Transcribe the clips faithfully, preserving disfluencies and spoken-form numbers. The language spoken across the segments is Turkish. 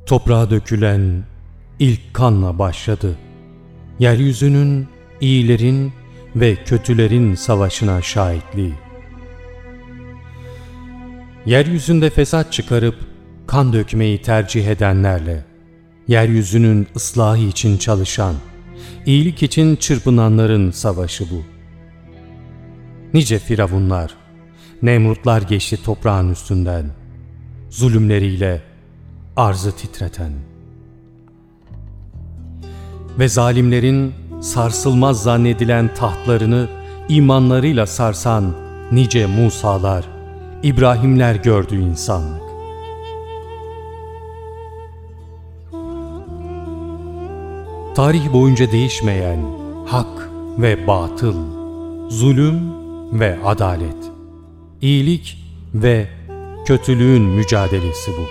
Toprağa dökülen ilk kanla başladı. Yeryüzünün iyilerin ve kötülerin savaşına şahitliği. Yeryüzünde fesat çıkarıp kan dökmeyi tercih edenlerle, yeryüzünün ıslahı için çalışan, iyilik için çırpınanların savaşı bu. Nice firavunlar, Nemrutlar geçti toprağın üstünden, zulümleriyle arzı titreten. Ve zalimlerin sarsılmaz zannedilen tahtlarını imanlarıyla sarsan nice Musalar, İbrahimler gördü insanlık. Tarih boyunca değişmeyen hak ve batıl, zulüm ve adalet, iyilik ve kötülüğün mücadelesi bu.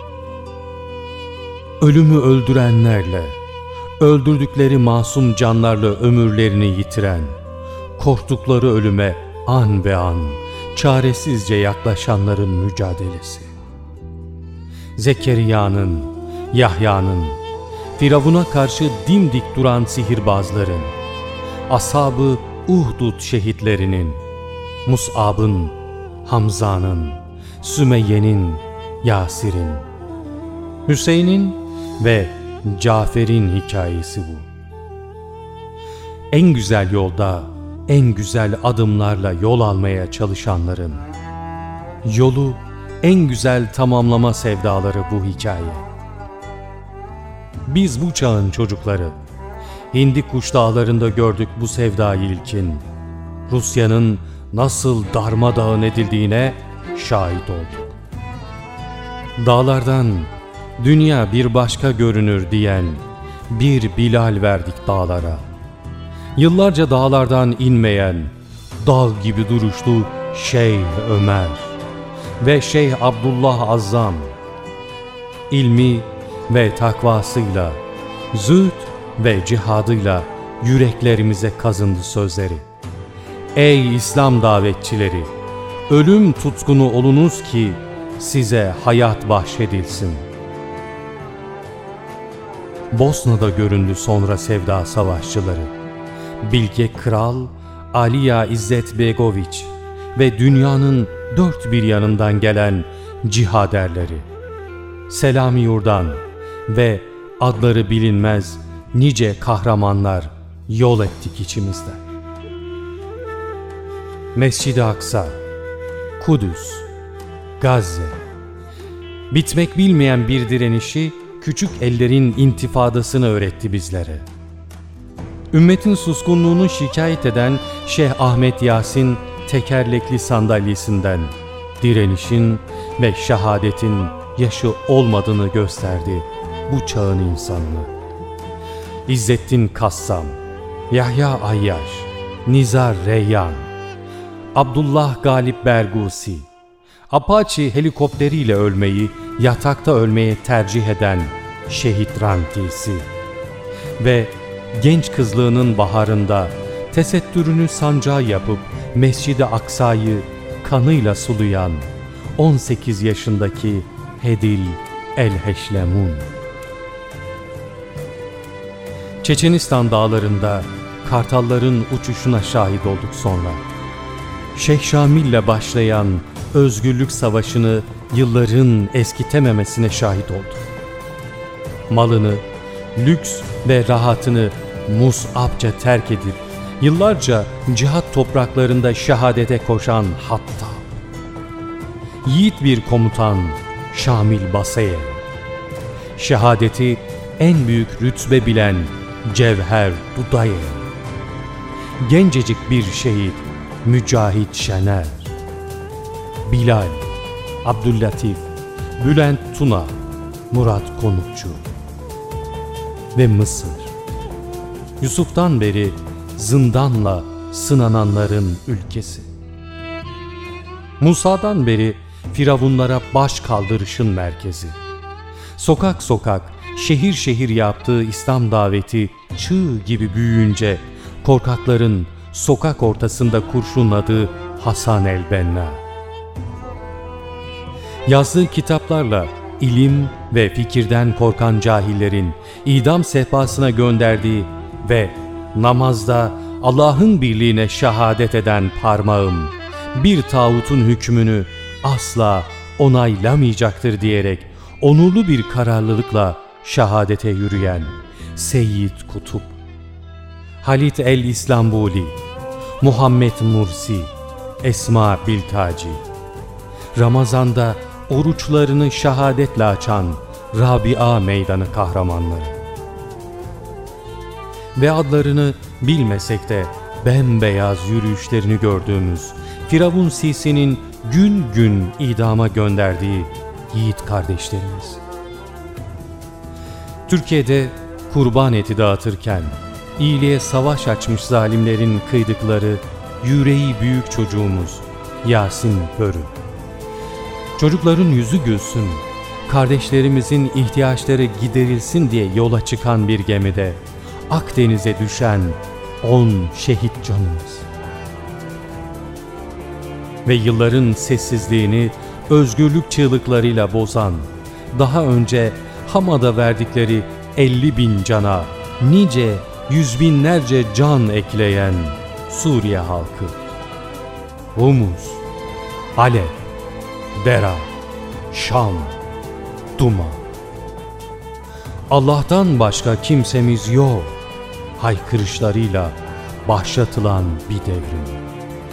Ölümü öldürenlerle, öldürdükleri masum canlarla ömürlerini yitiren, korktukları ölüme an be an çaresizce yaklaşanların mücadelesi. Zekeriya'nın, Yahya'nın, Firavun'a karşı dimdik duran sihirbazların, Ashab-ı Uhdud şehitlerinin, Mus'ab'ın, Hamza'nın, Sümeyye'nin, Yasir'in, Hüseyin'in ve Cafer'in hikayesi bu. En güzel yolda, en güzel adımlarla yol almaya çalışanların, yolu en güzel tamamlama sevdaları bu hikaye. Biz bu çağın çocukları, Hindikuş dağlarında gördük bu sevdayı ilkin. Rusya'nın nasıl darmadağın edildiğine şahit olduk. Dağlardan dünya bir başka görünür diyen bir Bilal verdik dağlara. Yıllarca dağlardan inmeyen, dağ gibi duruşlu Şeyh Ömer ve Şeyh Abdullah Azzam, ilmi ve takvasıyla, zühd ve cihadıyla yüreklerimize kazındı sözleri. Ey İslam davetçileri! Ölüm tutkunu olunuz ki size hayat bahşedilsin. Bosna'da göründü sonra sevda savaşçıları. Bilge Kral Alija İzzet Begoviç ve dünyanın dört bir yanından gelen cihaderleri. Selami Yurdan ve adları bilinmez nice kahramanlar yol ettik içimizde. Mescid-i Aksa, Kudüs, Gazze, bitmek bilmeyen bir direnişi küçük ellerin intifadasını öğretti bizlere. Ümmetin suskunluğunu şikayet eden Şeyh Ahmet Yasin tekerlekli sandalyesinden direnişin ve şehadetin yaşı olmadığını gösterdi bu çağın insanını. İzzettin Kassam, Yahya Ayyaş, Nizar Reyyan, Abdullah Galip Bergusi, Apache helikopteriyle ölmeyi yatakta ölmeye tercih eden Şehit Rantisi ve genç kızlığının baharında tesettürünü sancağı yapıp Mescid-i Aksa'yı kanıyla sulayan on sekiz yaşındaki Hedil El-Heşlemun. Çeçenistan dağlarında kartalların uçuşuna şahit olduk sonra. Şeyh Şamil'le başlayan özgürlük savaşını yılların eskitememesine şahit olduk. Malını, lüks ve rahatını Mus'ab'ca terk edip yıllarca cihat topraklarında şehadete koşan Hattab. Yiğit bir komutan Şamil Basayev. Şehadeti en büyük rütbe bilen Cevher Dudayev. Gencecik bir şehit Mücahit Şener. Bilal, Abdüllatif, Bülent Tuna, Murat Konukçu ve Mısır. Yusuf'tan beri zindanla sınananların ülkesi. Musa'dan beri firavunlara baş kaldırışın merkezi. Sokak sokak, şehir şehir yaptığı İslam daveti çığ gibi büyüyünce korkakların sokak ortasında kurşunladığı Hasan el-Benna. Yazdığı kitaplarla ilim ve fikirden korkan cahillerin idam sehpasına gönderdiği ve namazda Allah'ın birliğine şehadet eden parmağım, bir tağutun hükmünü asla onaylamayacaktır diyerek onurlu bir kararlılıkla şehadete yürüyen Seyyid Kutup, Halit el-İslambuli, Muhammed Mursi, Esma Biltaci, Ramazan'da oruçlarını şehadetle açan Rabia Meydanı kahramanları ve adlarını bilmesek de bembeyaz yürüyüşlerini gördüğümüz Firavun Sisi'nin gün gün idama gönderdiği yiğit kardeşlerimiz. Türkiye'de kurban eti dağıtırken iyiliğe savaş açmış zalimlerin kıydıkları yüreği büyük çocuğumuz Yasin Hörü. Çocukların yüzü gülsün, kardeşlerimizin ihtiyaçları giderilsin diye yola çıkan bir gemide Akdeniz'e düşen on şehit canımız. Ve yılların sessizliğini özgürlük çığlıklarıyla bozan, daha önce Hama'da verdikleri elli bin cana nice yüz binlerce can ekleyen Suriye halkı. Humus, Halep, Dera, Şam, Duma. Allah'tan başka kimsemiz yok haykırışlarıyla başlatılan bir devrim.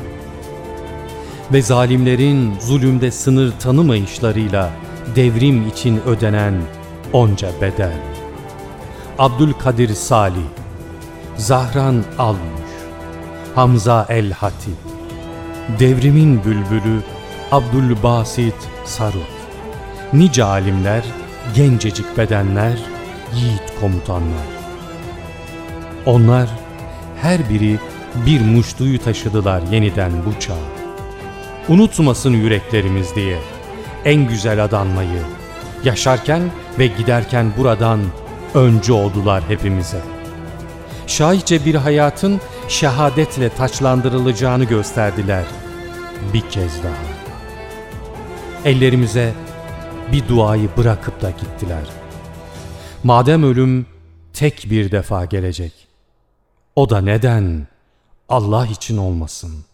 Ve zalimlerin zulümde sınır tanımayışlarıyla devrim için ödenen onca bedel. Abdülkadir Salih, Zahran Almuş, Hamza el-Hatip, devrimin bülbülü Abdülbasit Sarut, nice alimler, gencecik bedenler, yiğit komutanlar. Onlar her biri bir muştuyu taşıdılar yeniden bu çağa. Unutmasın yüreklerimiz diye en güzel adanmayı, yaşarken ve giderken buradan öncü oldular hepimize. Şahitçe bir hayatın şehadetle taçlandırılacağını gösterdiler bir kez daha. Ellerimize bir duayı bırakıp da gittiler. Madem ölüm tek bir defa gelecek, o da neden Allah için olmasın?